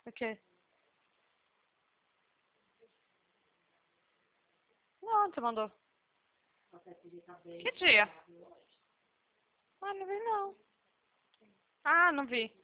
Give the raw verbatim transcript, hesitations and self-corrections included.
O quê? Não, você mandou. Que dia? Ah, não vi não. Ah, não vi.